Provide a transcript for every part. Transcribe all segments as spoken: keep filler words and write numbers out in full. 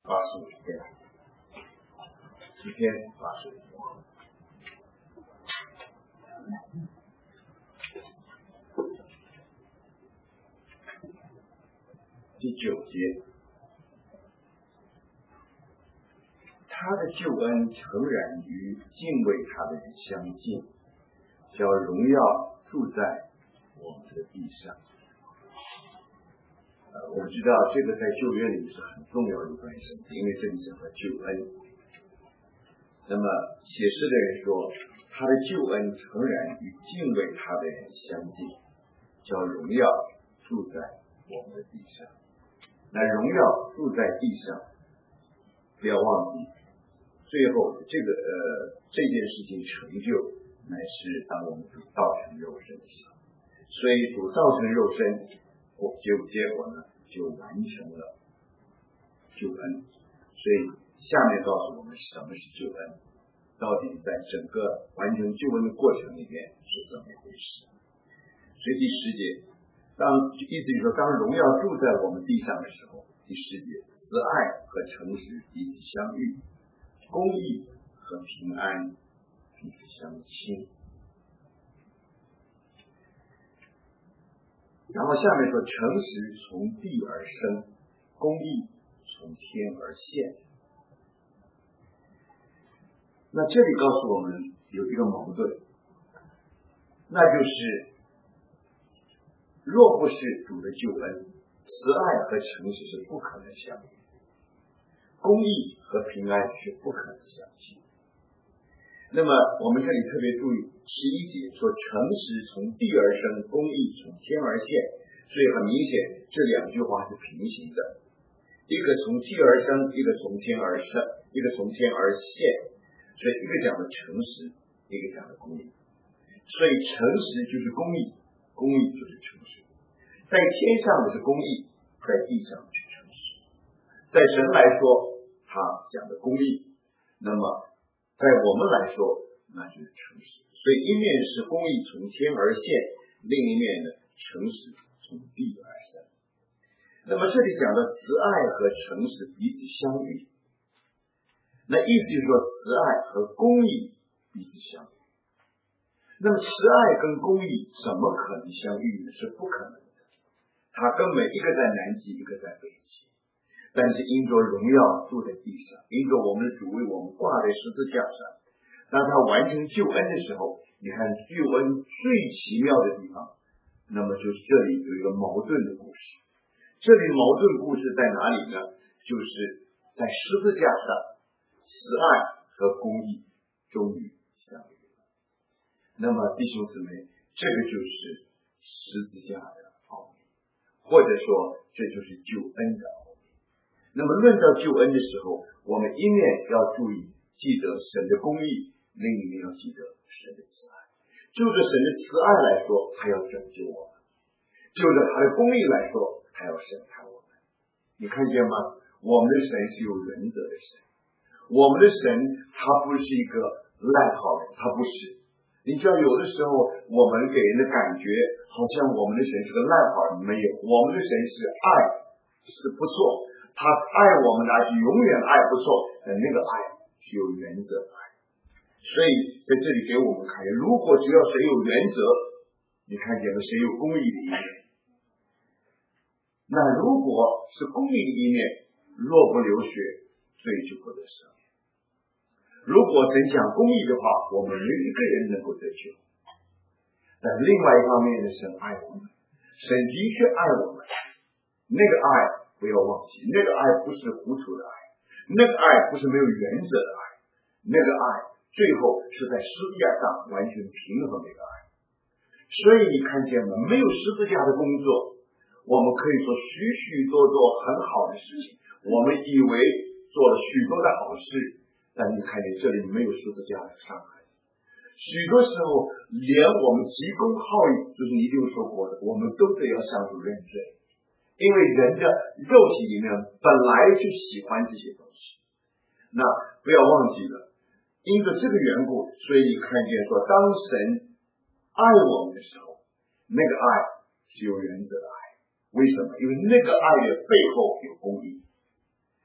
八十五天，十天八十五天。第九节，他的救恩诚然与敬畏他的人相近，叫荣耀住在我们的地上。呃，我知道这个在旧约里是很重要的一段圣经，因为这里讲到救恩。那么写诗的人说，他的救恩诚然与敬畏他的人相近，叫荣耀住在我们的地上。那荣耀住在地上，不要忘记，最后这个呃这件事情成就，乃是当我们主道成肉身的时候。所以主道成肉身，我结果结果呢，就完成了救恩。所以下面告诉我们什么是救恩，到底在整个完成救恩的过程里面是怎么一回事。所以第十节，当意思就是说，当荣耀住在我们地上的时候，第十节，慈爱和诚实彼此相遇，公义和平安彼此相亲。然后下面说，诚实从地而生，公义从天而现。那这里告诉我们有一个矛盾，那就是若不是主的救恩，慈爱和诚实是不可能相遇，公义和平安是不可能相亲。那么我们这里特别注意十一节说，诚实从地而生，公义从天而现。所以很明显这两句话是平行的，一个从地而生，一个从天而生，一个从天而现。所以一个讲的诚实，一个讲的公义。所以诚实就是公义，公义就是诚实。在天上的是公义，在地上是诚实。在神来说他讲的公义，那么在我们来说那就是诚实。所以一面是公义从天而现，另一面呢诚实从地而生。那么这里讲的慈爱和诚实彼此相遇，那意思就是说慈爱和公义彼此相遇。那么慈爱跟公义怎么可能相遇呢？是不可能的。它根本一个在南极，一个在北极。但是因着荣耀住在地上，因着我们的主为我们挂在十字架上，当他完成救恩的时候，你看救恩最奇妙的地方，那么就是这里有一个矛盾的故事。这里矛盾故事在哪里呢？就是在十字架上，慈爱和公义终于相遇了。那么弟兄姊妹，这个就是十字架的奥秘，或者说这就是救恩的奥秘。那么论到救恩的时候，我们一面要注意记得神的公义，另一面要记得神的慈爱。就着神的慈爱来说，他要拯救我们；就着他的公义来说，他要审判我们。你看见吗？我们的神是有原则的神，我们的神他不是一个赖好人，他不是。你知道有的时候我们给人的感觉好像我们的神是个赖好人，没有，我们的神是爱，是不错，他爱我们的爱是永远爱不错，但那个爱是有原则的爱。所以在这里给我们看，如果只要谁有原则，你看见了谁有公义的一面，那如果是公义的一面，若不流血，罪就不得赦免。如果神讲公义的话，我们没有一个人能够得救。但另外一方面呢，神爱我们，神的确爱我们，那个爱不要忘记，那个爱不是糊涂的爱，那个爱不是没有原则的爱，那个爱最后是在十字架上完全平衡的一个爱。所以你看见吗？没有十字架的工作，我们可以做许许多多很好的事情，我们以为做了许多的好事，但你看见这里没有十字架的伤害。许多时候连我们急公好义，就是你一定说过的，我们都得要向主认罪，因为人的肉体里面本来就喜欢这些东西。那不要忘记了，因着这个缘故，所以你看见说，当神爱我们的时候，那个爱是有原则的爱。为什么？因为那个爱的背后有公义，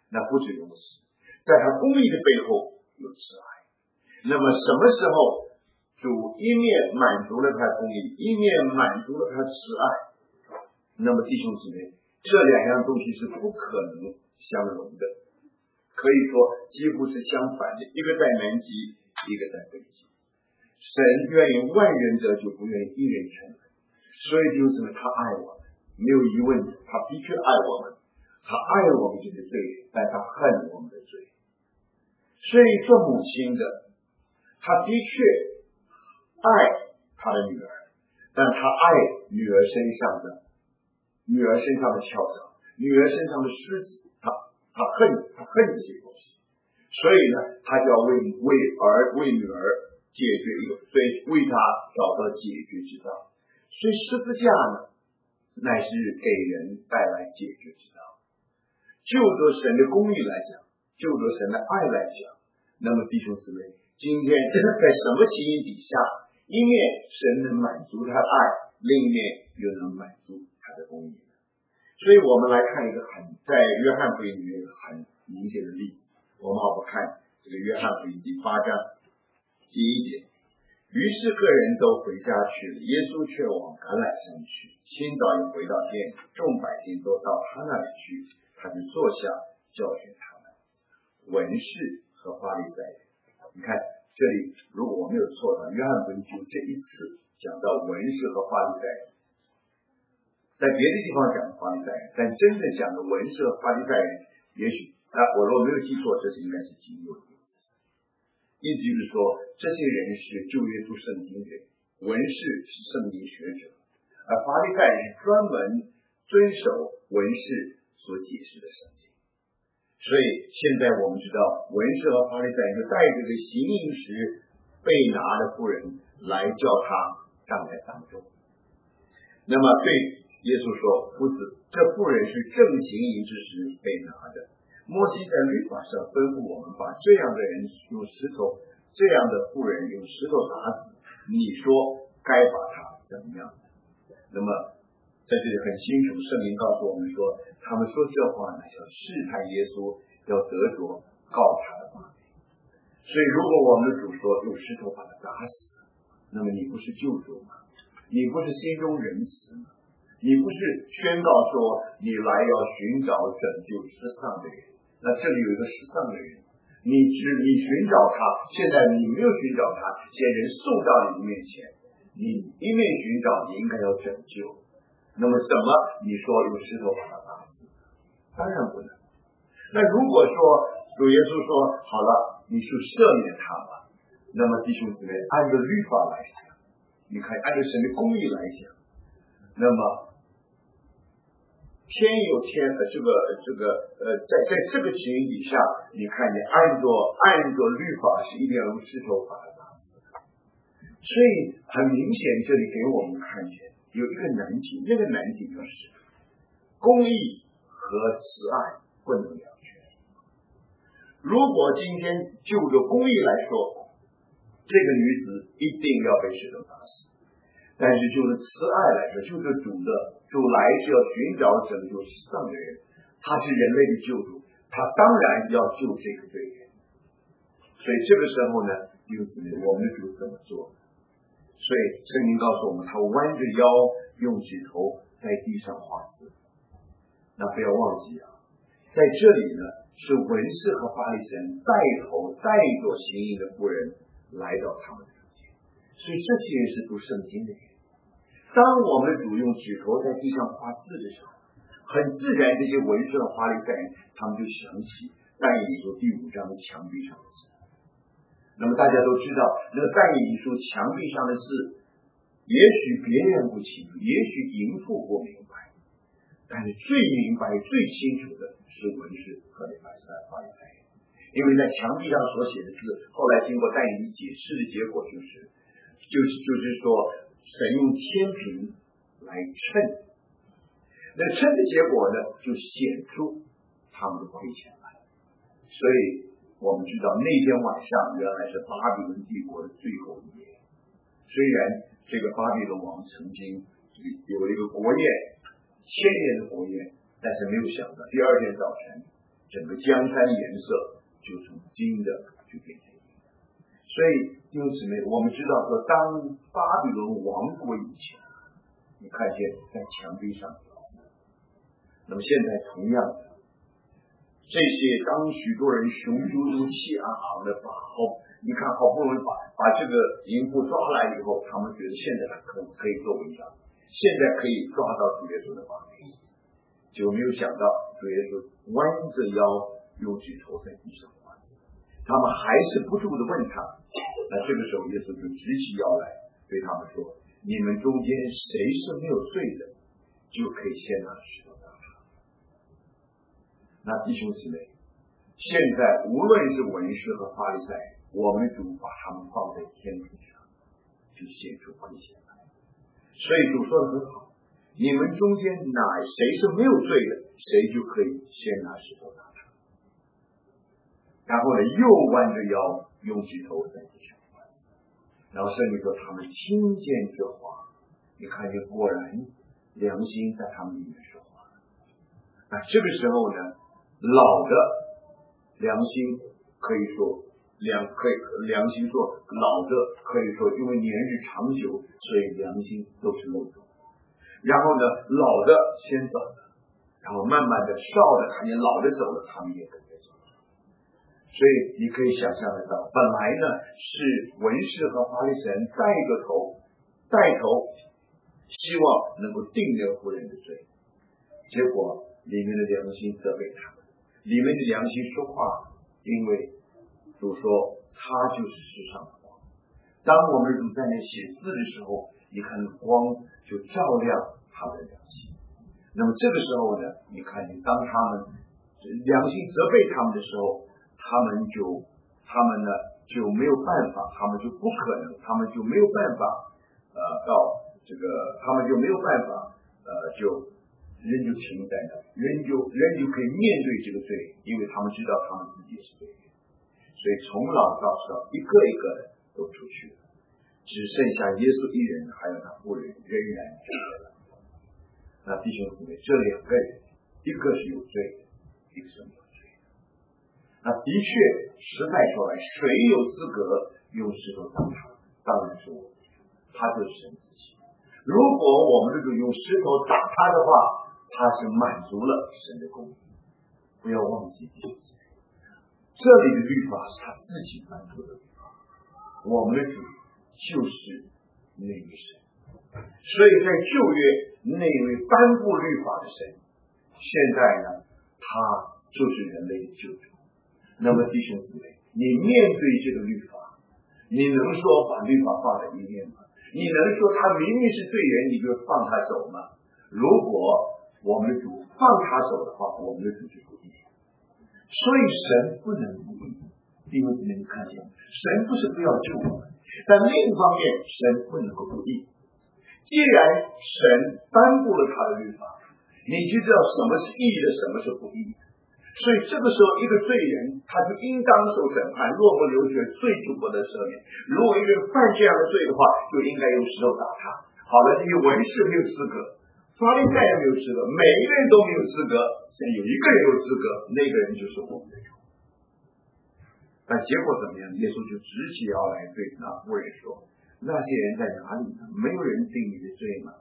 那不止如此，在他公义的背后有慈爱。那么什么时候主一面满足了他公义，一面满足了他慈爱，那么弟兄姊妹，这两样东西是不可能相容的，可以说几乎是相反的，一个在南极，一个在北极。神愿意万人得救，不愿意一人沉沦。所以弟兄姊妹，他爱我们，没有疑问的，他的确爱我们，他爱我们这些罪人，但他恨我们的罪。所以做母亲的，他的确爱他的女儿，但他爱女儿身上的女儿身上的翘蚤，女儿身上的虱子，他他恨他恨这些东西。所以呢，他就要为为儿为女儿解决一个，所以为他找到解决之道。所以十字架呢，乃是给人带来解决之道。就着神的公义来讲，就着神的爱来讲，那么弟兄姊妹，今天在什么情形底下，一面神能满足他的爱，另一面又能满足他的公义呢？所以我们来看一个很在约翰福音里面一个很明显的例子。我们好不看这个约翰福音第八章第一节。于是个人都回家去了，耶稣却往橄榄山去。清早又回到店里，众百姓都到他那里去，他就坐下教训他们。文士和法利赛人，你看这里如果我没有错的，约翰福音就这一次讲到文士和法利赛人，在别的地方讲法利赛人，但真正讲的文士和法利赛人，也许啊，我如果没有记错，这是应该是仅有的意思。意思就是说，这些人是旧约读圣经的人，文士是圣经学者，而法利赛人是专门遵守文士所解释的圣经。所以现在我们知道，文士和法利赛人就带着这个行淫时被拿的妇人来叫他站在当中。那么对耶稣说，夫子，这妇人是正行淫之时被拿的。摩西在律法上吩咐我们把这样的人用石头，这样的妇人用石头打死，你说该把他怎么样？那么在这里很清楚，圣经告诉我们说，他们说这话呢，要试探耶稣，要得着告他的法律。所以如果我们的主说用石头把他打死，那么你不是救主吗？你不是心中仁慈吗？你不是宣告说你来要寻找拯救失丧的人？那这里有一个失丧的人，你只你寻找他，现在你没有寻找他，现在人送到你的面前，你一面寻找，你应该要拯救。那么怎么你说用石头把他打死？当然不能。那如果说主耶稣说好了，你去赦免他吧，那么弟兄姊妹，按照律法来讲，你看按照神的公义来讲，那么天有天的这个这个呃，在在这个情形底下，你看你按照按照律法是一定要用石头把它打死。所以很明显，这里给我们看见有一个难题，那个难题就是公义和慈爱不能两全。如果今天就着公义来说，这个女子一定要被石头打死。但是就是慈爱来说，就是主的主来是要寻找拯救失丧的人，他是人类的救主，他当然要救这个罪人。所以这个时候呢，弟兄姊妹，我们的主怎么做？所以圣经告诉我们，他弯着腰用指头在地上画字。那不要忘记啊，在这里呢，是文士和法利赛人带头带着行淫的妇人来到他们中间，所以这些人是读圣经的人。当我们的主用指头在地上画字的时候，很自然这些文士和法利赛人他们就想起但以理书第五章墙壁上的字。那么大家都知道，那个但以理书墙壁上的字，也许别人不清楚，也许淫妇不明白，但是最明白最清楚的是文士和法利赛人，因为在墙壁上所写的字，后来经过但以理解释的结果就是就是就是说神用天平来称，那称的结果呢，就显出他们的亏欠来。所以我们知道那天晚上原来是巴比伦帝国的最后一夜。虽然这个巴比伦王曾经有一个国宴，千年的国宴，但是没有想到第二天早晨整个江山颜色就从金的就变成银的。所以弟兄姊妹，我们知道说，当巴比伦亡国以前，你看见在墙壁上有字。那么现在同样的，这些当许多人雄赳赳气昂昂的把好，你看好不容易把把这个淫妇抓来以后，他们觉得现在可可以做文章，现在可以抓到主耶稣的法律，就没有想到主耶稣弯着腰用指头在地上画字，他们还是不住的问他。那这个时候耶稣就直起腰来对他们说，你们中间谁是没有罪的，就可以先拿石头打他。那弟兄姊妹，现在无论是文士和法利赛，我们主把他们放在天平上，就显出亏欠来。所以主说的很好，你们中间哪谁是没有罪的，谁就可以先拿石头打他。然后呢，又弯着腰用指头在地上画字。然后圣经说他们听见这话，你看见果然良心在他们里面说话。那这个时候呢，老的良心可以说良可以良心说老的可以说因为年日长久，所以良心都是漏洞。然后呢，老的先走了，然后慢慢的少的看见老的走了，他们也跟着走了。所以你可以想象得到，本来呢是文士和法利赛人带个头带头，希望能够定这个妇人的罪，结果里面的良心责备他们，里面的良心说话，因为主说他就是世上的光。当我们主在那写字的时候，你看光就照亮他的良心。那么这个时候呢，你看见当他们良心责备他们的时候，他们就他们呢就没有办法，他们就不可能，他们就没有办法呃到这个，他们就没有办法呃就人就停在那，人就人就可以面对这个罪，因为他们知道他们自己是罪人。所以从老到少一个一个的都出去了，只剩下耶稣一人，还有那妇人仍然站在那。那弟兄姊妹，这两个人，一个是有罪的，一个是没有罪的。那的确实在说来，谁有资格用石头打他？当然是我们，他就是神自己。如果我们这个用石头打他的话，他是满足了神的公义。不要忘记弟兄姊妹，这里的律法是他自己颁布的律法，我们的主就是那位神。所以在旧约那位颁布律法的神，现在呢，他就是人类的救主。那么弟兄姊妹，你面对这个律法，你能说把律法放在一边吗？你能说他明明是罪人，你就放他走吗？如果我们的主放他走的话，我们的主就不义。所以神不能不义。弟兄姊妹，你看见神不是不要救我们，但另一方面神不能够不义。既然神颁布了他的律法，你就知道什么是义的，什么是不义的。所以这个时候一个罪人他就应当受审判，若不流血，罪就不得赦免。如果一个人犯这样的罪的话，就应该用石头打他。好了，这些文士没有资格，法利赛也没有资格，每一个人都没有资格，只有一个人有资格，那个人就是我们的主。但结果怎么样？耶稣就直起腰来对那妇人说，那些人在哪里呢？没有人定你的罪吗？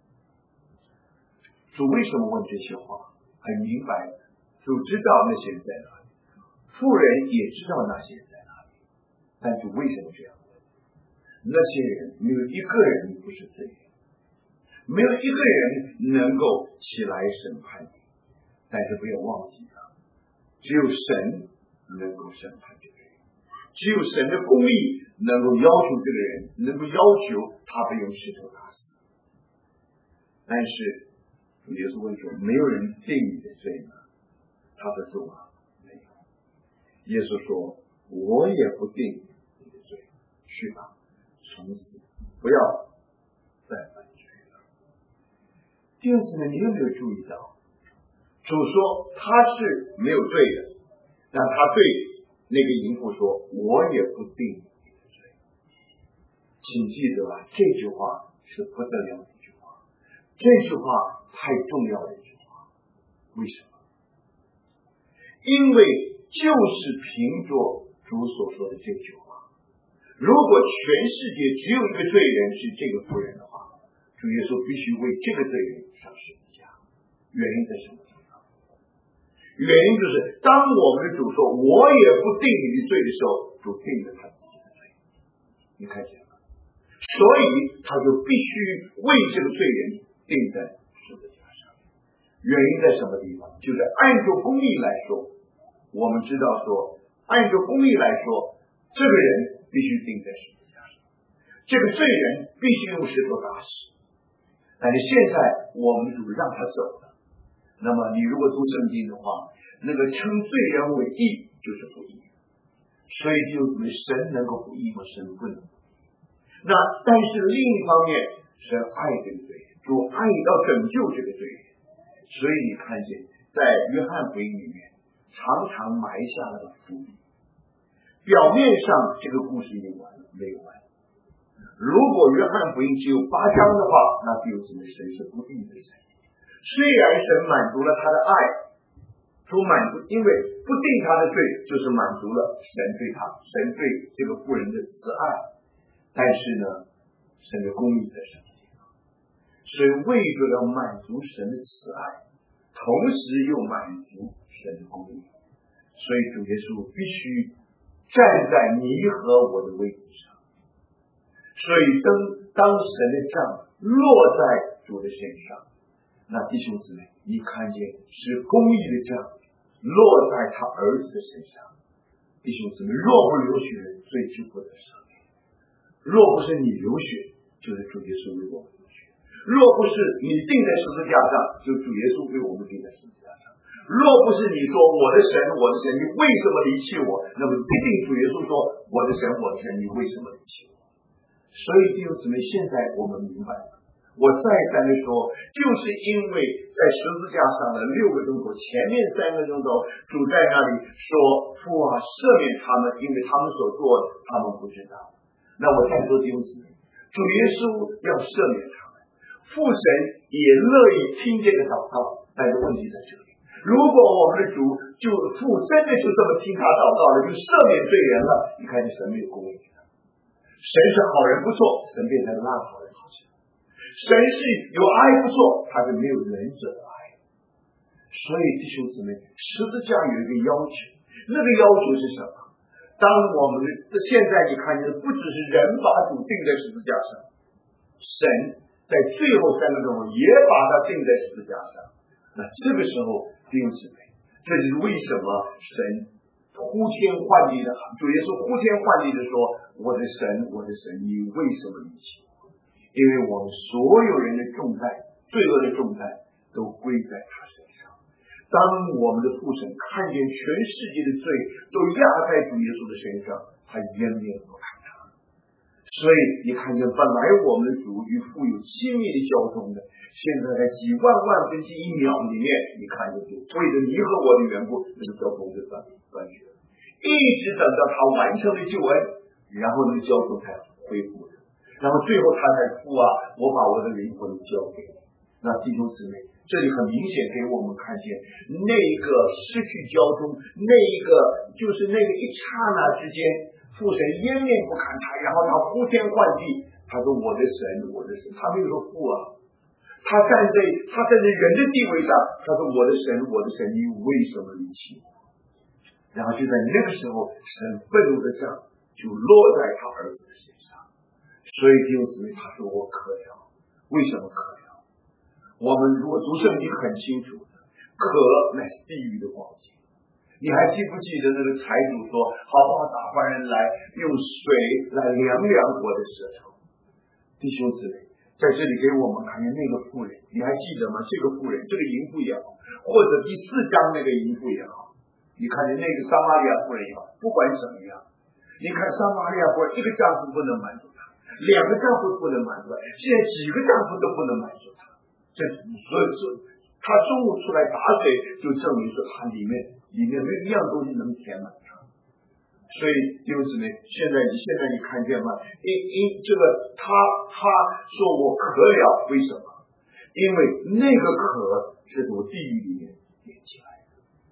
主为什么问这些话？很明白，主知道那些人在哪里，妇人也知道那些人在哪里，但主为什么这样问？那些人没有一个人不是罪人，没有一个人能够起来审判你，但是不要忘记了，只有神能够审判这个人，只有神的公义能够要求这个人，能够要求他被用石头打死。但是主耶稣问说，没有人定你的罪吗？他说主啊，没有。耶稣说，我也不定你的罪，去吧，从此不要再犯罪了。弟兄姊妹，你有没有注意到，主说他是没有罪的，但他对那个淫妇说，我也不定你的罪。请记得啊，这句话是不得了的一句话，这句话太重要的一句话。为什么？ 因为就是凭着主所说的这句话，如果全世界只有一个罪人是这个妇人的话，主耶稣必须为这个罪人上十字架。原因在什么地方？原因就是当我们的主说我也不定你的罪的时候，主定了他自己的罪。你看见了？所以他就必须为这个罪人定在十字架上。原因在什么地方？就是按照公义来说，我们知道说按照公义来说，这个人必须钉在十字架上，这个罪人必须用石头打死。但是现在我们主让他走了，那么你如果读圣经的话，那个称罪人为义就是不义。所以就怎么神能够不义吗？神不能不义。那但是另一方面，神爱这个罪人，主爱要拯救这个罪人，所以你看见在约翰福音里面常常埋下了个伏笔。表面上这个故事已经完了，没有完。如果约翰福音只有八章的话，那就证明神是不义的神。虽然神满足了他的爱，主满足，因为不定他的罪，就是满足了神对他，神对这个妇人的慈爱。但是呢，神的公义在什么地方？所以为着要满足神的慈爱，同时又满足神的公义，所以主耶稣必须站在你和我的位置上。所以当当神的杖落在主的身上，那弟兄姊妹，你看见是公义的杖落在他儿子的身上。弟兄姊妹，若不流血，罪之不得赦免；若不是你流血，就是主耶稣为我们流血；若不是你钉在十字架上，就主耶稣为我们钉在十字架上。若不是你说我的神我的神你为什么离弃我，那么必定主耶稣说我的神我的神你为什么离弃我。所以弟兄姊妹，现在我们明白了，我再三的说，就是因为在十字架上的六个钟头，前面三个钟头主在那里说父啊赦免他们，因为他们所做的他们不知道。那我再说弟兄姊妹，主耶稣要赦免他们，父神也乐意听这个祷告，但是问题在这里，如果我们的主就父真的就这么听他祷告了，就赦免罪人了，你看你神没有公义，神是好人不错，神变成烂好人好像；神是有爱不错，他是没有仁者的爱。所以弟兄姊妹，十字架有一个要求，那个要求是什么？当我们的现在你看见，不只是人把主钉在十字架上，神在最后三个钟头也把他钉在十字架上。那这个时候弟兄姊妹，这就是为什么神呼天唤地的，主耶稣呼天唤地的说，我的神我的神你为什么离弃我？因为我们所有人的重担，罪恶的重担都归在他身上。当我们的父神看见全世界的罪都压在主耶稣的身上，他掩面不看他。所以你看见本来我们的主与父有亲密的交通的，现在在几万万分之一秒里面，你看见就为着你和我的缘故，这个交通就断断绝了，一直等到他完成了救恩，然后那个交通才恢复的，然后最后他才父啊，我把我的灵魂交给你。那弟兄姊妹，这里很明显给我们看见，那个失去交通，那一个就是那个一刹那之间，父神掩面不看他，然后他呼天唤地，他说我的神我的神，他没有说父啊，他站在他站在人的地位上，他说我的神我的神你为什么离弃我？然后就在那个时候，神愤怒的杖就落在他儿子的身上。所以弟兄姊妹，他说我可了，为什么可了？我们如果读圣经很清楚的，可乃是地狱的光景。你还记不记得那个财主说，好好打发人来用水来凉凉我的舌头？弟兄姊妹，在这里给我们看见那个妇人，你还记得吗？这个妇人，这个淫妇也好，或者第四章那个淫妇也好，你看见那个撒玛利亚妇人也好，不管怎么样，你看撒玛利亚妇人一个丈夫不能满足她，两个丈夫不能满足她，现在几个丈夫都不能满足她。这所以说，他中午出来打水，就证明说他里面里面没有一样东西能填满它。所以弟兄姊妹，现在你现在你看见吗？因因这个他他说我渴了，为什么？因为那个渴是从地狱里面点起来的。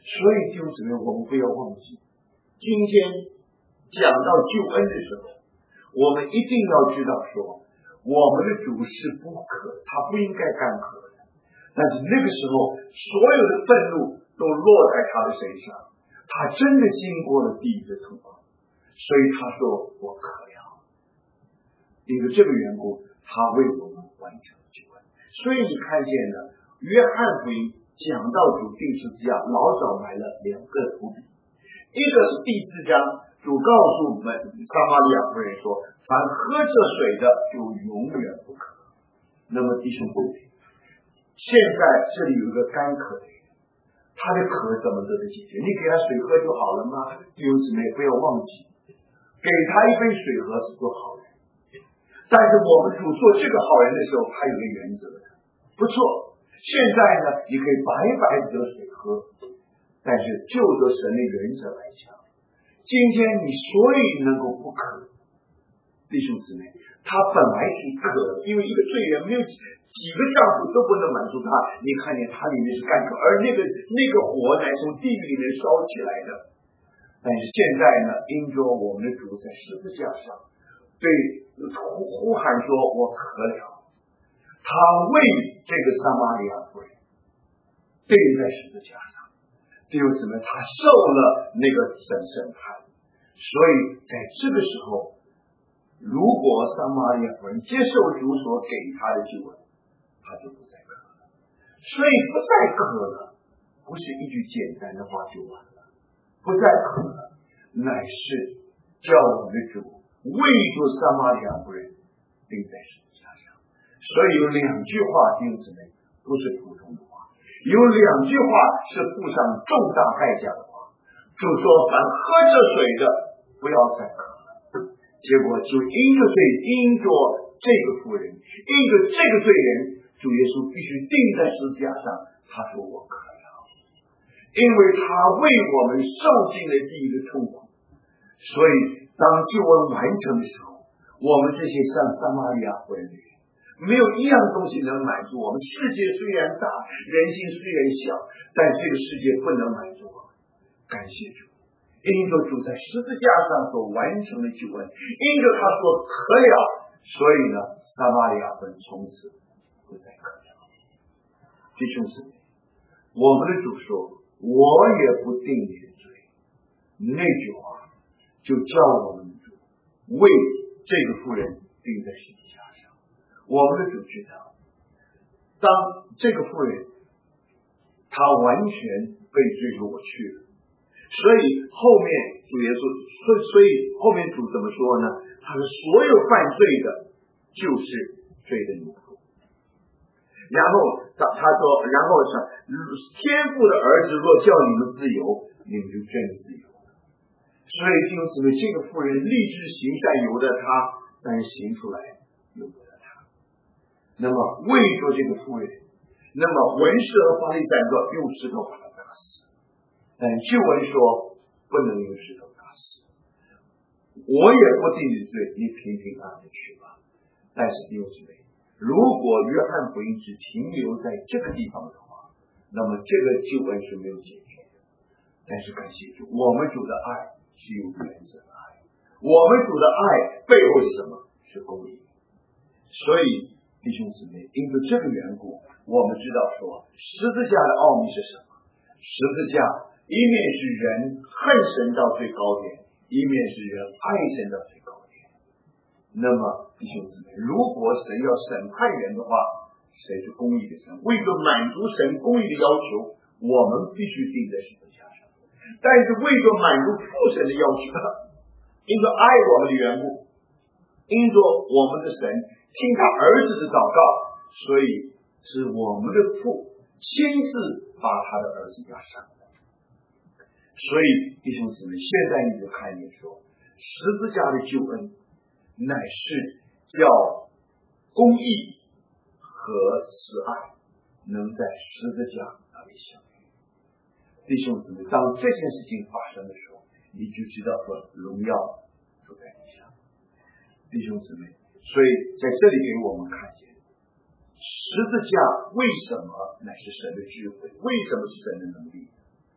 所以弟兄姊妹，我们不要忘记，今天讲到救恩的时候，我们一定要知道说，我们的主是不可，他不应该干渴的。但是那个时候，所有的愤怒都落在他的身上，他真的经过了地狱的痛苦，所以他说我渴了。因为这个缘故，他为我们完成了救恩。所以你看见了约翰福音讲到主钉十字架，老早埋了两个伏笔，一个是第四章，主告诉我们撒玛利亚妇人说，凡喝这水的就永远不渴。那么弟兄姊妹，现在这里有一个干渴的人，他的渴怎么得到解决？你给他水喝就好了吗？弟兄姊妹，不要忘记，给他一杯水喝是做好人。但是我们主做这个好人的时候，他有个原则的，不错。现在呢，你可以白白的水喝，但是就着神的原则来讲，今天你所以能够不渴，弟兄姊妹，他本来是渴，因为一个罪人没有几个丈夫都不能满足他，你看见他里面是干渴，而那个那个火乃从地狱里面烧起来的。但是现在呢，因着我们的主在十字架上对呼呼喊说我渴了，他为这个撒玛利亚妇人钉在十字架上，弟兄姊妹，他受了那个审审判。所以在这个时候，如果撒玛利亚妇人接受主所给他的救恩，他就不再渴了。所以不再渴了，不是一句简单的话就完了，不再渴了，乃是叫我们的主为着撒玛利亚妇人钉在十字架上。所以有两句话，弟兄姊妹，不是普通的话，有两句话是付上重大代价的话。主说凡喝这水的不要再渴了，结果就因着罪，因着这个妇人，因着这个罪人，主耶稣必须钉在十字架上。他说我渴了，因为他为我们受尽了地狱的痛苦。所以当救恩完成的时候，我们这些像撒玛利亚妇人的人，没有一样东西能满足我们。世界虽然大，人心虽然小，但这个世界不能满足我们。感谢主，因着主在十字架上所完成的救恩，因着他说渴了，所以呢，撒玛利亚妇人从此不再渴了。弟兄姊妹，我们的主说我也不定你的罪，那句话就叫我们主为这个妇人钉在十字架上。我们的主知道，当这个妇人她完全被罪所过去了，所以后面主耶稣，所以后面主怎么说呢？他说所有犯罪的就是罪的奴仆。然后他他说，然后是天父的儿子若叫你们自由，你们就真自由。所以弟兄姊妹，这个妇人立志行善由得他，但是行出来由不得他。那么为着这个妇人，那么文士和法利赛人说用石头把他打死，但旧文说不能用石头打死。我也不定你罪，你平平安安的去吧。但是弟兄姊妹，如果约翰福音只停留在这个地方的话，那么这个旧恩是没有解决的。但是感谢主，我们主的爱是有原则的爱，我们主的爱背后是什么？是公义。所以弟兄姊妹，因为这个缘故，我们知道说十字架的奥秘是什么？十字架一面是人恨神到最高点，一面是人爱神到最高点。那么弟兄姊妹，如果神要审判人的话，谁是公义的神？为了满足神公义的要求，我们必须钉在十字架上。但是为了满足父神的要求，因着爱我们的缘故，因着我们的神听他儿子的祷告，所以是我们的父亲自把他的儿子压上的。所以弟兄姊妹，现在你就看见说，十字架的救恩乃是叫公义和慈爱能在十字架那里相遇。弟兄姊妹，当这件事情发生的时候，你就知道说荣耀就在你上。弟兄姊妹，所以在这里给我们看见十字架为什么乃是神的智慧，为什么是神的能力？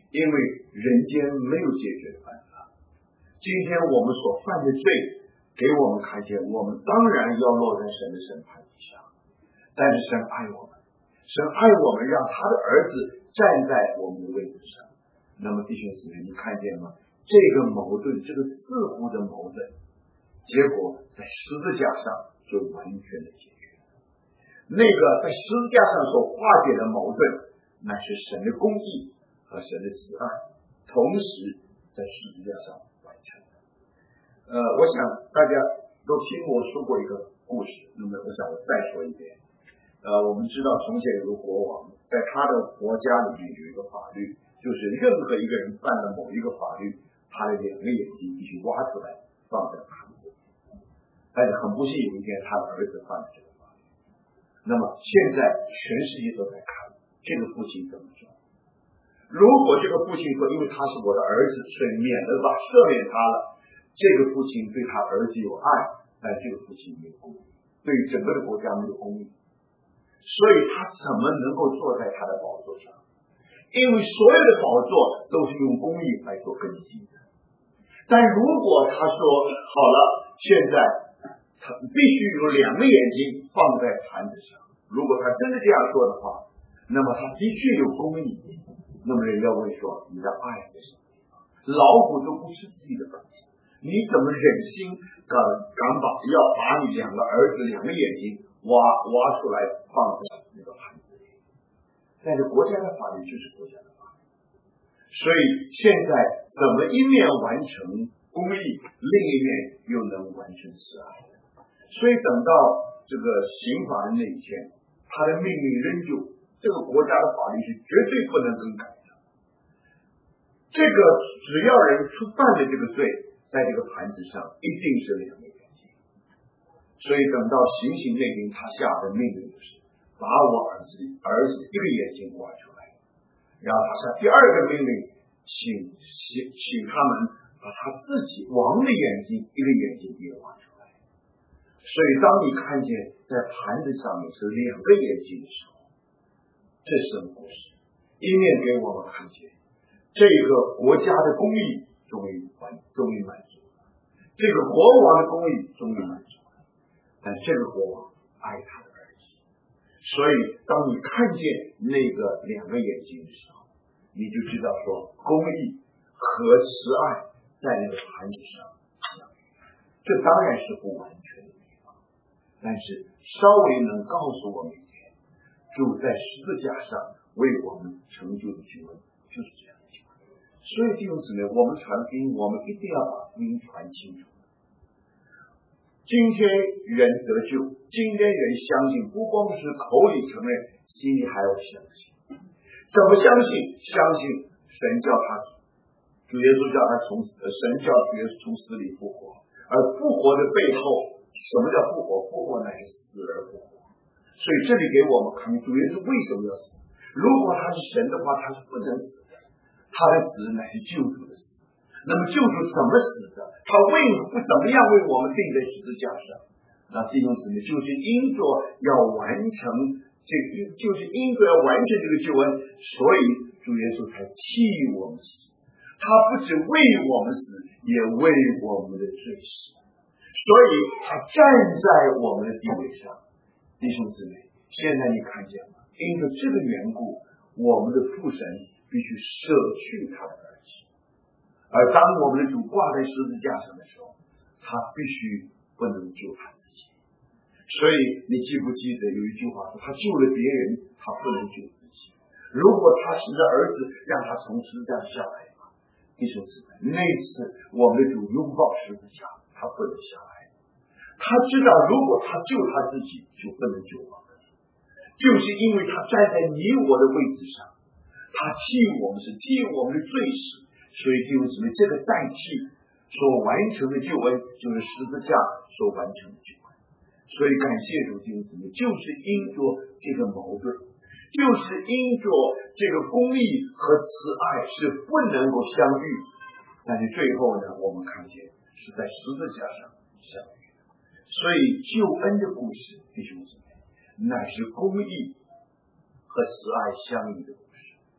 因为人间没有解决的办法。今天我们所犯的罪，给我们看见，我们当然要落在神的审判底下。但是神爱我们，神爱我们，让他的儿子站在我们的位置上。那么弟兄姊妹，你看见吗？这个矛盾，这个似乎的矛盾，结果在十字架上就完全的解决。那个在十字架上所化解的矛盾，那是神的公义和神的慈爱同时在十字架上完成的。呃，我想大家都听我说过一个故事，那么我想我再说一遍。呃，我们知道从前有个国王，在他的国家里面有一个法律，就是任何一个人犯了某一个法律，他的两个眼睛必须挖出来放在盘子里。但是很不幸，有一天他的儿子犯了这个法律。那么现在全世界都在看这个父亲怎么做。如果这个父亲说，因为他是我的儿子，所以免了吧，赦免他了，这个父亲对他儿子有爱，但这个父亲没有公义，对整个的国家没有公义，所以他怎么能够坐在他的宝座上？因为所有的宝座都是用公义来做根基的。但如果他说好了，现在他必须有两个眼睛放在盘子上，如果他真的这样说的话，那么他的确有公义。那么人家会说，你的爱在什么地方？老虎都不吃自己的本子，你怎么忍心敢敢把要把你两个儿子两个眼睛挖挖出来放在那个盘子里？但是国家的法律就是国家的法律，所以现在怎么一面完成公义，另一面又能完成慈爱？所以等到这个刑法的那一天，他的命令仍旧，这个国家的法律是绝对不能更改的。这个只要人触犯了这个罪，在这个盘子上一定是两个眼睛。所以等到行刑那天，他下的命令就是把我儿子儿子一个眼睛挖出来，然后他下第二个命令，请请请他们把他自己王的眼睛一个眼睛也挖出来。所以当你看见在盘子上面是两个眼睛的时候，这是什么故事？一面给我们看见这个国家的公义终于完终于满足了，这个国王的公义终于满足了，但这个国王爱他的儿子。所以当你看见那个两个眼睛的时候，你就知道说公义和慈爱在那个盘子上相遇。这当然是不完全的地方，但是稍微能告诉我们一点，主在十字架上为我们成就的救恩就是这样的救恩。所以弟兄姊妹，我们传福音，我们一定要把福音传清楚。今天人得救，今天人相信，不光是口里承认，心里还要相信。怎么相信？相信神叫他，主耶稣叫他从死，神叫主耶稣从死里复活。而复活的背后，什么叫复活？复活乃是死而复活。所以这里给我们看，主耶稣为什么要死？如果他是神的话，他是不能死的。他的死乃是救主的死。那么救主怎么死的？他为不怎么样为我们钉在十字架上？那弟兄姊妹，就是因着要完成这个，就是因着要完成这个救恩，所以主耶稣才替我们死。他不只为我们死，也为我们的罪死。所以他站在我们的地位上。弟兄姊妹，现在你看见了，因着这个缘故，我们的父神必须舍去他的儿子。而当我们的主挂在十字架上的时候，他必须不能救他自己。所以你记不记得有一句话说，他救了别人，他不能救自己。如果他是的儿子让他从十字架下来，弟兄姊妹，那次我们的主拥抱十字架，他不能下来。他知道如果他救他自己，就不能救我们，就是因为他站在你我的位置上，他替我们是替我们的罪死。所以弟兄姊妹，这个代替所完成的救恩，就是十字架所完成的救恩。所以感谢主，弟兄姊妹，就是因着这个矛盾，就是因着这个公义和慈爱是不能够相遇，但是最后呢，我们看见是在十字架上相遇。所以救恩的故事，弟兄姊妹，乃是公义和慈爱相遇的故事。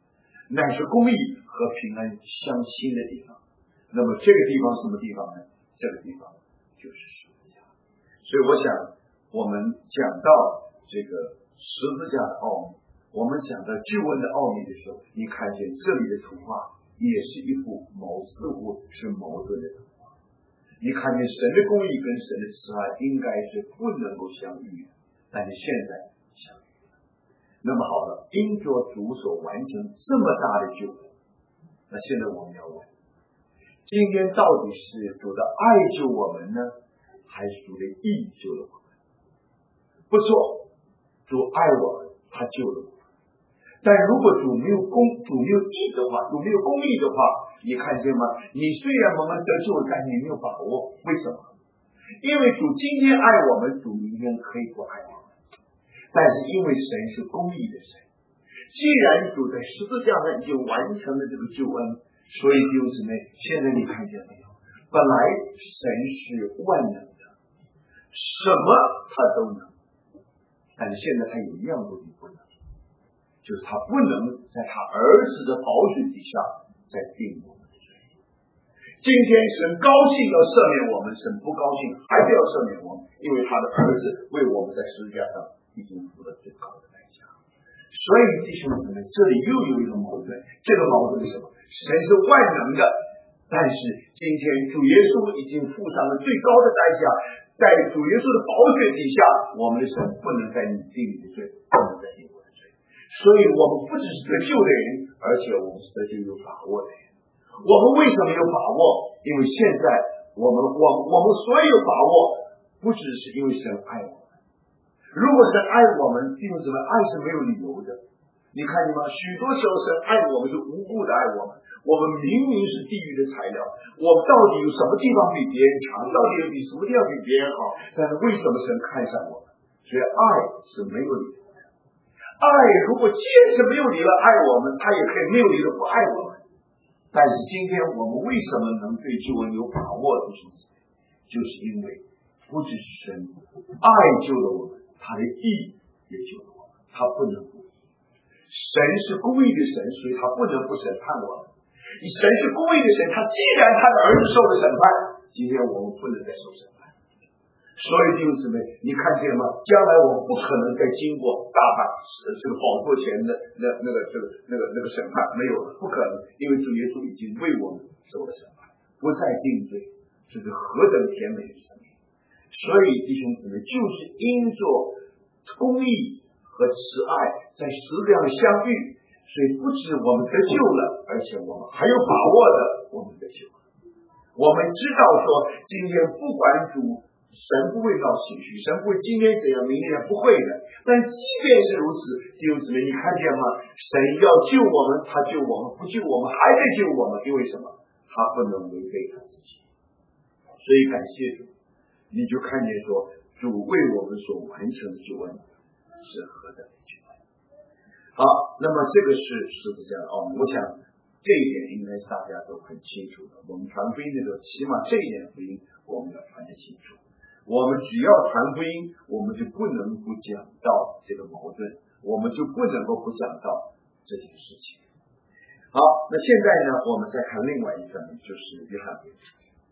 乃是公义和平安相亲的地方。那么这个地方什么地方呢？这个地方就是十字架。所以我想我们讲到这个十字架的奥秘，我们讲到救恩的奥秘的时候，你看见这里的图画也是一幅矛似乎是矛盾的图画。你看见神的公义跟神的慈爱应该是不能够相遇的，但是现在相遇。那么好了，因着主所完成这么大的救恩，那现在我们要问，今天到底是主的爱救我们呢，还是主的义救了我们？不错，主爱我们，他救了我们。但如果主没有公，主没有义的话，主没有公义的话，你看见吗？你虽然我们得救，但你没有把握。为什么？因为主今天爱我们，主明天可以不爱我们。但是因为神是公义的神，既然主在十字架上已经完成了这个救恩，所以弟兄姊妹，现在你看见没有？本来神是万能的，什么他都能，但是现在他有一样东西不能，就是他不能在他儿子的宝血底下再定我们的罪。今天神高兴要赦免我们，神不高兴还是要赦免我们，因为他的儿子为我们在十字架上已经付了最高的代价。所以弟兄姊妹，这里又有一个矛盾，这个矛盾是什么？神是万能的，但是今天主耶稣已经付上了最高的代价，在主耶稣的宝血底下，我们的神不能再定你的罪，不能再定我的罪。所以我们不只是得救的人，而且我们是得救有把握的人。我们为什么有把握？因为现在我们我我们所有把握，不只是因为神爱我们。如果神爱我们，弟兄姊妹，爱是没有理由的。你看见吗？许多时候神爱我们是无故的爱我们，我们明明是地狱的材料，我们到底有什么地方比别人强？到底有比什么地方比别人好？但是为什么神看上我们？所以爱是没有理由的。爱如果即使没有理由爱我们，他也可以没有理由不爱我们。但是今天我们为什么能对救恩有把握？弟兄姊妹，就是因为不只是神爱救了我们，他的义也救了我们，他不能不义。神是公义的神，所以他不能不审判我们。神是公义的神，他既然他的儿子受了审判，今天我们不能再受审判。所以弟兄姊妹，你看见吗？将来我们不可能再经过大阪这个宝座前的那那个这个那个那个审判，没有了，不可能，因为主耶稣已经为我们受了审判，不再定罪，这是何等甜美的生命！所以弟兄姊妹，就是因着公义和慈爱在十字架上相遇，所以不止我们得救了，而且我们还有把握的，我们得救了。我们知道说，今天不管主神不会闹情绪，神不会今天怎样，明天不会的。但即便是如此，弟兄姊妹，你看见吗？神要救我们，他救我们；不救我们，还在救我们。因为什么？他不能违背他自己。所以感谢主，你就看见说，主为我们所完成的救恩是何等的巨大。好，那么这个是十字架的奥秘。我想这一点应该是大家都很清楚的。我们传福音的时候，起码这一点福音我们要传得清楚。我们只要传福音，我们就不能不讲到这个矛盾，我们就不能够不讲到这件事情。好，那现在呢，我们再看另外一个，就是约翰福音。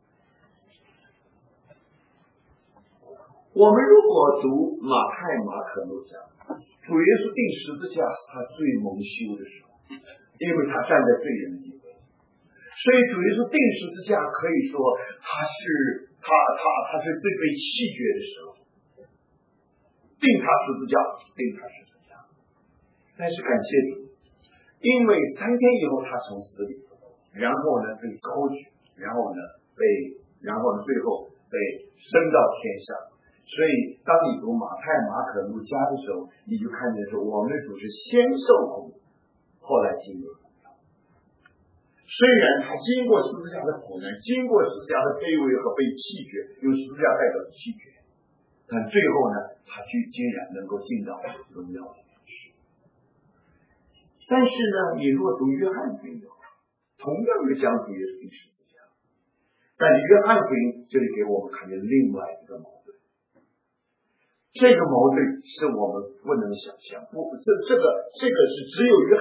我们如果读马太、马可、路加，主耶稣钉十字架是他最蒙羞的时候，因为他站在罪人的地位。所以主耶稣钉十字架可以说他是他他他是最被弃绝的时候，钉他十字架，钉他十字架。但是感谢主，因为三天以后他从死里，然后呢被高举，然后呢被，然后呢最后被升到天上。所以当你读马太、马可、路加的时候，你就看见说我们的主是先受苦，后来经历。虽然他经过十字架的苦难，经过十字架的卑微和被弃绝，用十字架代表弃绝，但最后呢，他居竟然能够进到荣耀里面去。但是呢，你若读约翰福音的话，同样的讲主耶稣钉十字架，但约翰福音这里给我们看见另外一个矛盾。这个矛盾是我们不能想象，不，这这个这个是只有约翰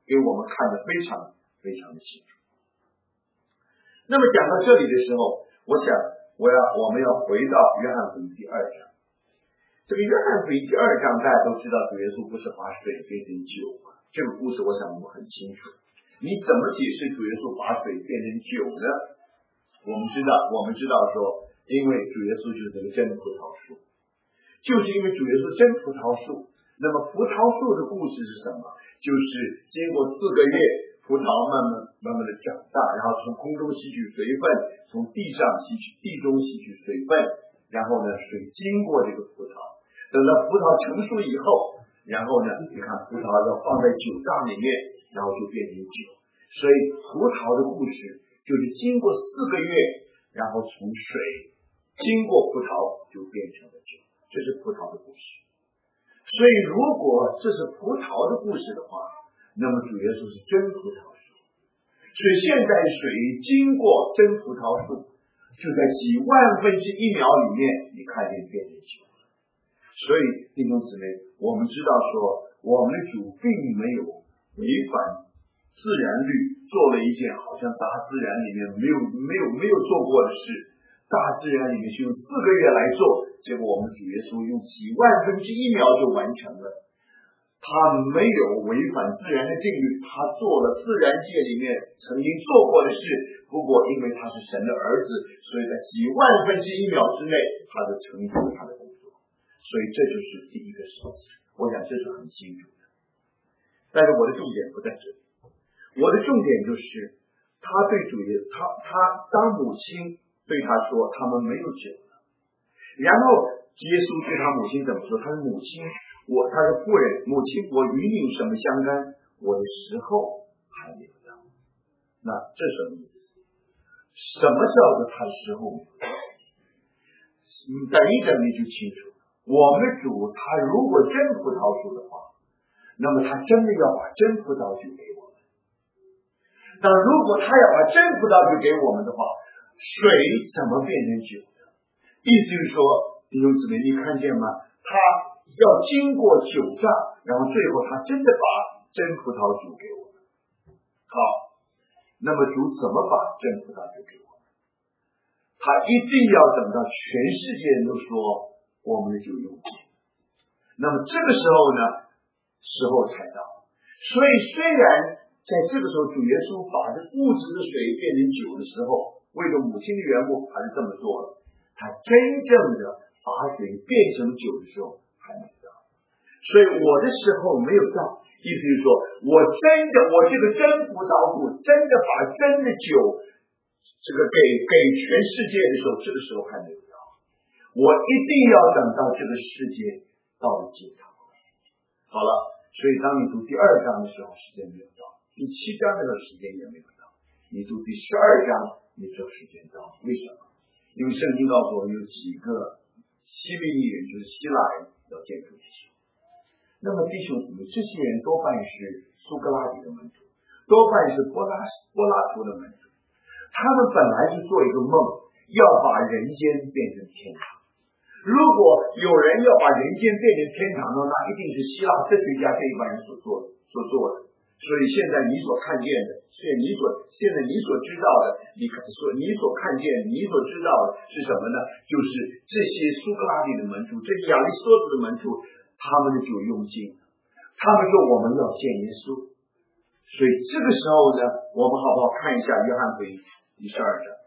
给我们看得非常非常的清楚。那么讲到这里的时候，我想我要我们要回到约翰福音第二章。这个约翰福音第二章大家都知道，主耶稣不是把水变成酒吗？这个故事我想我们很清楚。你怎么解释主耶稣把水变成酒呢？我们知道，我们知道说，因为主耶稣就是这个真葡萄树，就是因为主耶稣真葡萄树。那么葡萄树的故事是什么？就是经过四个月，葡萄慢慢慢慢的长大，然后从空中吸取水分，从地上吸取地中吸取水分，然后呢，水经过这个葡萄，等到葡萄成熟以后，然后呢，你看葡萄要放在酒缸里面，然后就变成酒。所以葡萄的故事就是经过四个月，然后从水经过葡萄就变成了酒，这是葡萄的故事。所以如果这是葡萄的故事的话，那么主耶稣是真葡萄树。所以现在水经过真葡萄树，就在几万分之一秒里面，你看见变成酒。所以弟兄姊妹，我们知道说，我们的主并没有违反自然律，做了一件好像大自然里面没有没有没有做过的事。大自然里面是用四个月来做，结果我们主耶稣用几万分之一秒就完成了。他没有违反自然的定律，他做了自然界里面曾经做过的事，不过因为他是神的儿子，所以在几万分之一秒之内，他就成就了他的工作。所以这就是第一个事情，我想这是很清楚的。但是我的重点不在这里，我的重点就是他对主耶他他当母亲对他说他们没有酒了，然后耶稣对他母亲怎么说？他说母亲，我他是妇人，母亲，我与你有什么相干？我的时候还没有到。那这什么意思？什么叫做他时候没有到？你等一等你就清楚了。我们的主他如果真葡萄树的话，那么他真的要把真葡萄酒给我们。但如果他要把真葡萄酒给我们的话，水怎么变成酒的？意思就是说，弟兄姊妹，你看见吗？他要经过酒榨，然后最后他真的把真葡萄酒给我们。好，那么主怎么把真葡萄酒给我们？他一定要等到全世界人都说我们的酒用尽，那么这个时候呢，时候才到。所以虽然在这个时候主耶稣把这物质的水变成酒的时候，为了母亲的缘故还是这么做了，他真正的把水变成酒的时候还没到。所以我的时候没有到，意思就是说我真的我这个真葡萄树真的把真的酒这个给给全世界的时候，这个时候还没有到。我一定要等到这个世界到了尽头。好了，所以当你读第二章的时候，时间没有到；第七章的时候，时间也没有到；你读第十二章，你就时间到。为什么？因为圣经告诉我们有几个希利尼人，就是希腊人要见主耶稣。那么弟兄姊妹，这些人多半是苏格拉底的门徒，多半是柏拉柏拉图的门徒。他们本来是做一个梦，要把人间变成天堂。如果有人要把人间变成天堂呢，那一定是希腊哲学家这一帮人所做的所做的。所以现在你所看见的，现在你所现在你所知道的，你所你所看见你所知道的是什么呢？就是这些苏格拉底的门徒，这些亚里士多德的门徒，他们的酒用尽，他们说我们要见耶稣。所以这个时候呢，我们好不好看一下约翰福音第十二章，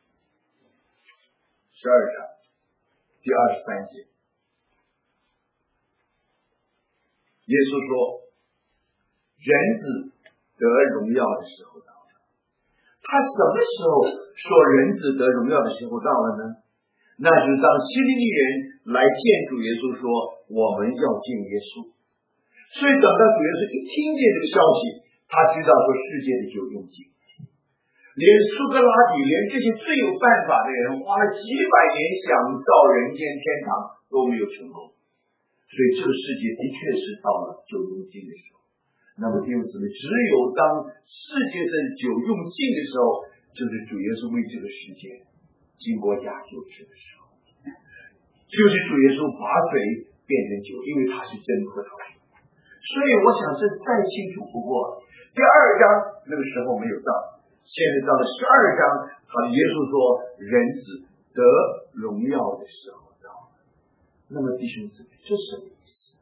十二章第二十三节，耶稣说，人子得荣耀的时候到了。他什么时候说人子得荣耀的时候到了呢？那就是当希利尼人来见主耶稣说我们要见耶稣。所以等到主耶稣一听见这个消息，他知道说世界的酒用尽，连苏格拉底，连这些最有办法的人，花了几百年想造人间天堂都没有成功。所以这个世界的确是到了酒用尽的时候。那么弟兄姊妹，只有当世界上酒用尽的时候，就是主耶稣为这个世界经过亚救治的时候，就是主耶稣把水变成酒，因为他是真葡萄树。 所以我想这再清楚不过。第二章那个时候没有到，现在到了十二章，好，耶稣说人子得荣耀的时候到了。那么弟兄姊妹，这是什么意思？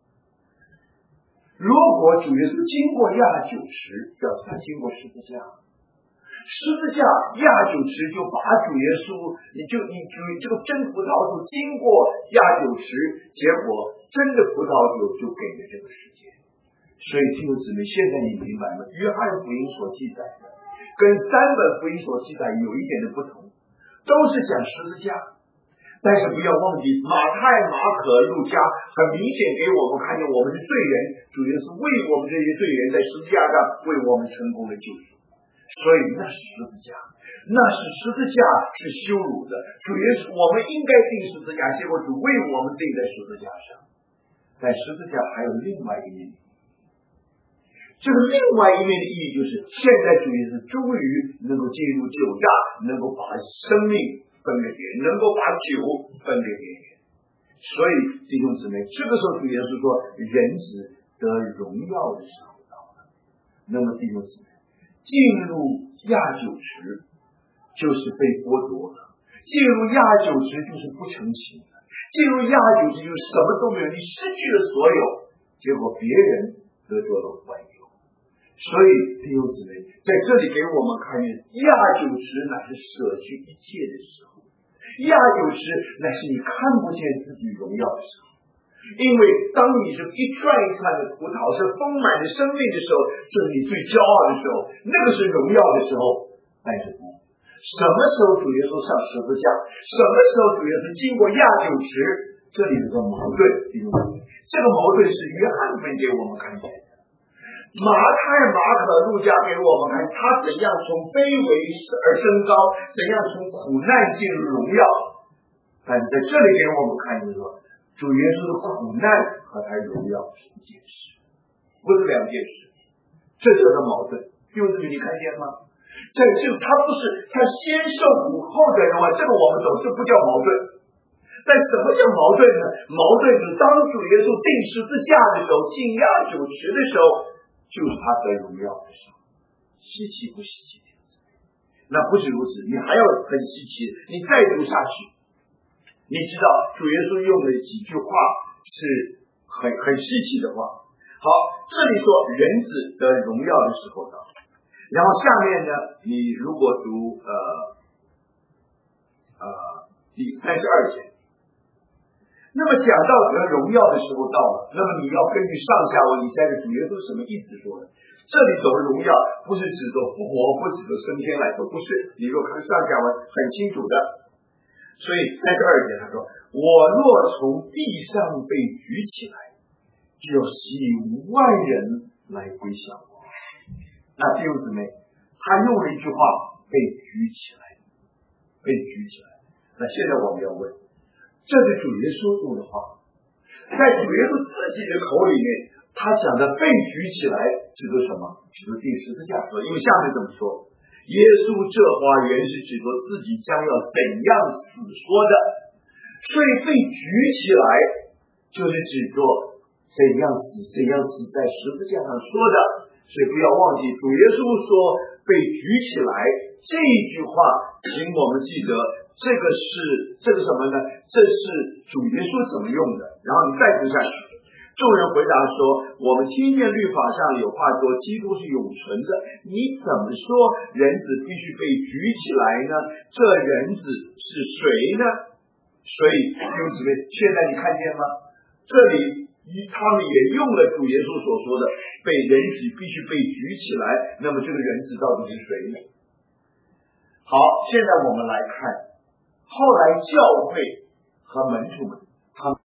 如果主耶稣经过亚酒池，表示他经过十字架，十字架亚酒池就把主耶稣，你就你主这个真葡萄树经过亚酒池，结果真的葡萄酒就给了这个世界。所以弟兄姊妹，现在你明白吗？约翰福音所记载的跟三本福音所记载有一点的不同，都是讲十字架，但是不要忘记马太、马可、路加很明显给我们看见我们是罪人，主耶稣为我们这些罪人在十字架上为我们成功的救赎，所以那是十字架，那是十字架是羞辱的。主耶稣我们应该定十字架，结果主为我们定在十字架上。但十字架还有另外一面，这个另外一面的意义就是，现在主耶稣终于能够进入酒榨，能够把生命分给别人，能够把酒分给别人。所以弟兄姊妹，这个时候主耶稣说，人子得荣耀的时候到了。那么弟兄姊妹，进入亚酒池就是被剥夺了，进入亚酒池就是不成形了，进入亚酒池就是什么都没有，你失去了所有，结果别人得着了万有。所以弟兄姊妹，在这里给我们看见，亚酒池乃是舍去一切的时候，亚酒池乃是你看不见自己荣耀的时候。因为当你是一串一串的葡萄，是丰满的生命的时候，这是你最骄傲的时候，那个是荣耀的时候。但是不，什么时候主耶稣上十字架，什么时候主耶稣经过亚酒池，这里有个矛盾，弟兄姊妹，这个矛盾是约翰分给我们看见的。马太、马可、路加给我们看他怎样从卑微而升高，怎样从苦难进入荣耀。但在这里给我们看见说，主耶稣的苦难和他荣耀是一件事，不是两件事，这是个矛盾。弟兄姊妹，你看见吗？这就他不是他先受苦后得荣耀，这个我们懂，这不叫矛盾。但什么叫矛盾呢？矛盾是当主耶稣钉十字架的时候，进亚酒池的时候，就是他得荣耀的时候。稀奇不稀奇？那不止如此，你还要很稀奇，你再读下去，你知道主耶稣用的几句话是很很稀奇的话。好，这里说人子得荣耀的时候到，然后下面呢，你如果读呃呃第三十二节，那么讲到得荣耀的时候到了，那么你要根据上下文，你猜的主耶稣什么意思说的？这里走荣耀不是指着复活，不指着升天来说，不是。你若看上下文很清楚的。所以三十二节他说，我若从地上被举起来，就要吸引万人来归向我。那弟兄姊妹，他用了一句话，被举起来，被举起来。那现在我们要问，这是主耶稣说的话，在主耶稣自己的口里面，他讲的被举起来指的什么？指的第十字架。因为下面怎么说？耶稣这话原是指着自己将要怎样死说的，所以被举起来就是指着怎样死，怎样死在十字架上说的。所以不要忘记，主耶稣说被举起来这一句话，请我们记得，这个是这个什么呢？这是主耶稣怎么用的。然后你再读下去，众人回答说，我们听见律法上有话说基督是永存的，你怎么说人子必须被举起来呢？这人子是谁呢？所以弟兄姊妹，现在你看见吗？这里他们也用了主耶稣所说的被人子必须被举起来，那么这个人子到底是谁呢？好，现在我们来看后来教会和门徒们他们